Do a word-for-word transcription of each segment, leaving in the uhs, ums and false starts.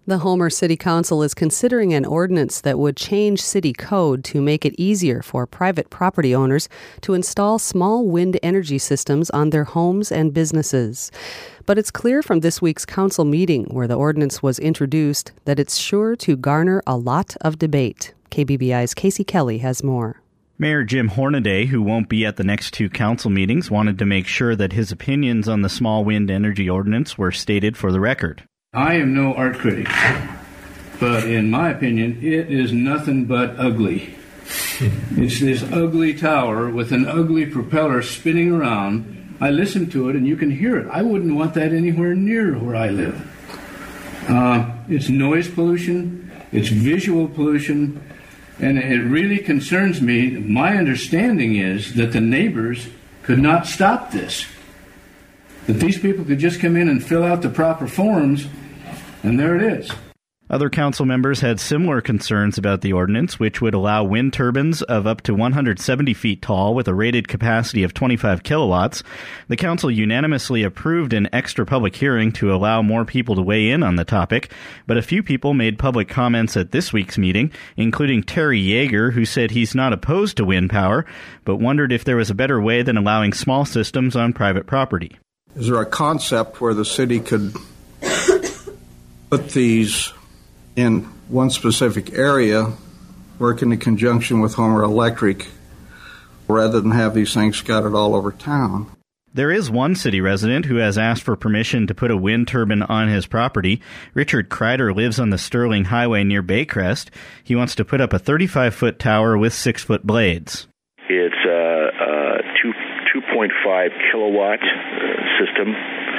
The Homer City Council is considering an ordinance that would change city code to make it easier for private property owners to install small wind energy systems on their homes and businesses. But it's clear from this week's council meeting where the ordinance was introduced that it's sure to garner a lot of debate. K B B I's Casey Kelly has more. Mayor Jim Hornaday, who won't be at the next two council meetings, wanted to make sure that his opinions on the small wind energy ordinance were stated for the record. I am no art critic, but in my opinion, it is nothing but ugly. It's this ugly tower with an ugly propeller spinning around. I listen to it and you can hear it. I wouldn't want that anywhere near where I live. Uh, it's noise pollution, it's visual pollution, and it really concerns me. My understanding is that the neighbors could not stop this. That these people could just come in and fill out the proper forms, and there it is. Other council members had similar concerns about the ordinance, which would allow wind turbines of up to one hundred seventy feet tall with a rated capacity of twenty-five kilowatts. The council unanimously approved an extra public hearing to allow more people to weigh in on the topic, but a few people made public comments at this week's meeting, including Terry Yeager, who said he's not opposed to wind power, but wondered if there was a better way than allowing small systems on private property. Is there a concept where the city could put these in one specific area, work in conjunction with Homer Electric, rather than have these things scattered all over town? There is one city resident who has asked for permission to put a wind turbine on his property. Richard Kreider lives on the Sterling Highway near Baycrest. He wants to put up a thirty-five foot tower with six foot blades. It's a, a two, two point five kilowatt system.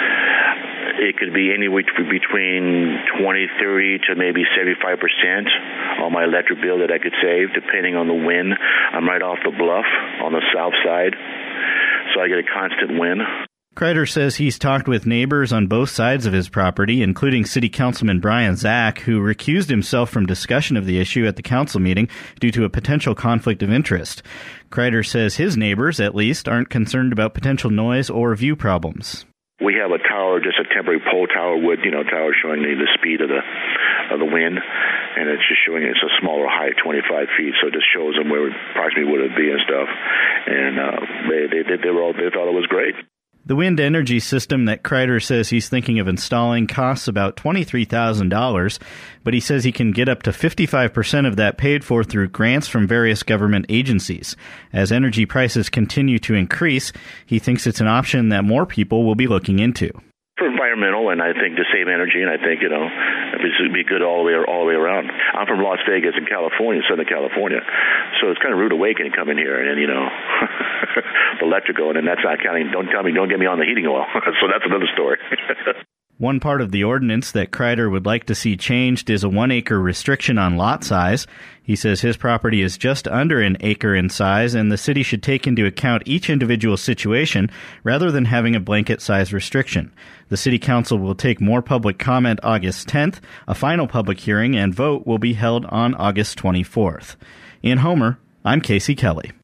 It could be anywhere between twenty, thirty to maybe seventy-five percent on my electric bill that I could save, depending on the wind. I'm right off the bluff on the south side, so I get a constant wind. Kreider says he's talked with neighbors on both sides of his property, including City Councilman Brian Zach, who recused himself from discussion of the issue at the council meeting due to a potential conflict of interest. Kreider says his neighbors, at least, aren't concerned about potential noise or view problems. We have a tower, just a temporary pole tower with, you know, tower showing the, the speed of the of the wind, and it's just showing it's a smaller height, twenty-five feet, so it just shows them where approximately would it be and stuff. And uh, they they they, they were all they thought it was great. The wind energy system that Kreider says he's thinking of installing costs about twenty-three thousand dollars, but he says he can get up to fifty-five percent of that paid for through grants from various government agencies. As energy prices continue to increase, he thinks it's an option that more people will be looking into. For environmental, and I think to save energy, and I think, you know, it would be good all the way all the way around. I'm from Las Vegas in California, Southern California, so it's kind of rude awakening coming here, and, you know, the electrical, and that's not counting, don't tell me, don't get me on the heating oil, so that's another story. One part of the ordinance that Kreider would like to see changed is a one-acre restriction on lot size. He says his property is just under an acre in size, and the city should take into account each individual situation rather than having a blanket size restriction. The City Council will take more public comment August tenth. A final public hearing and vote will be held on August twenty-fourth. In Homer, I'm Casey Kelly.